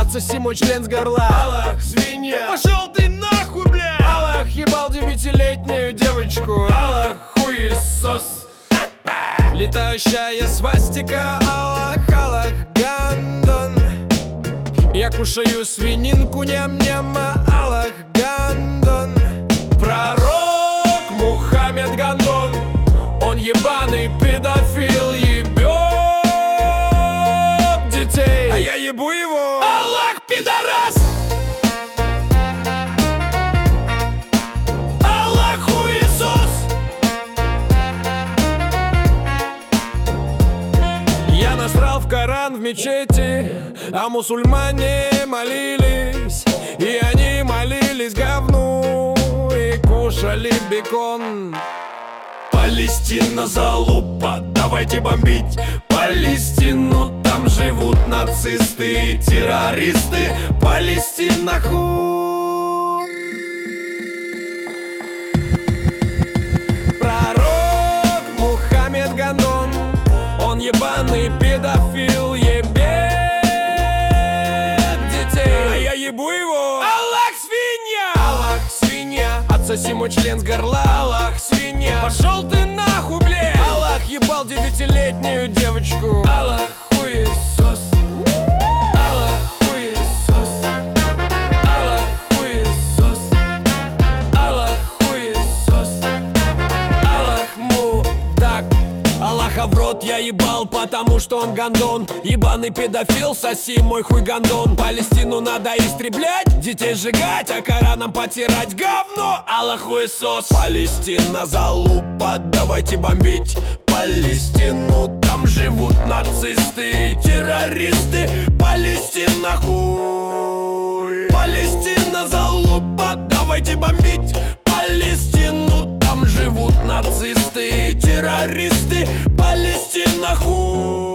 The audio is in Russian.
отсоси мой член с горла. Аллах, свинья, Пошел ты нахуй, бля! Аллах, ебал 9-летнюю девочку. Аллах, хуесос. Летающая свастика, Аллах, Аллах, гандон. Я кушаю свининку, ням-няма, Аллах, гандон. Пророк Мухаммед Гандон, он ебаный педофил, ебет детей, а я ебу его. Аллах, пидорас! Аллах, хуесос! Я насрал в Коран в мечети, а мусульмане молились. И они молились говну и кушали бекон. Палестина залупа, давайте бомбить Палестину. Там живут нацисты и террористы. Палестина хуй. Пророк Мухаммед Гандон, он ебаный педофил, ебет детей, а я ебу его. Аллах, свинья! Аллах, свинья, отсоси мой член с горла. Аллах, свинья, пошел ты нахуй, бля! Аллах, ебал 9-летнюю девочку. Аллах, хуесос. Аллах, хуесос. Аллах, хуесос. Аллах, хуесос. Аллах, мудак. Аллаха в рот я ебал, потому что он гандон. Ебаный педофил, соси мой хуй гандон. Палестину надо истреблять, детей сжигать, а Кораном потирать говно. Аллах, хуесос. Палестина залупа, давайте бомбить Палестину. Там живут нацисты и террористы. Палестина хуй. Палестина залупа, давайте бомбить Палестину. Там живут нацисты и террористы. Палестина хуй.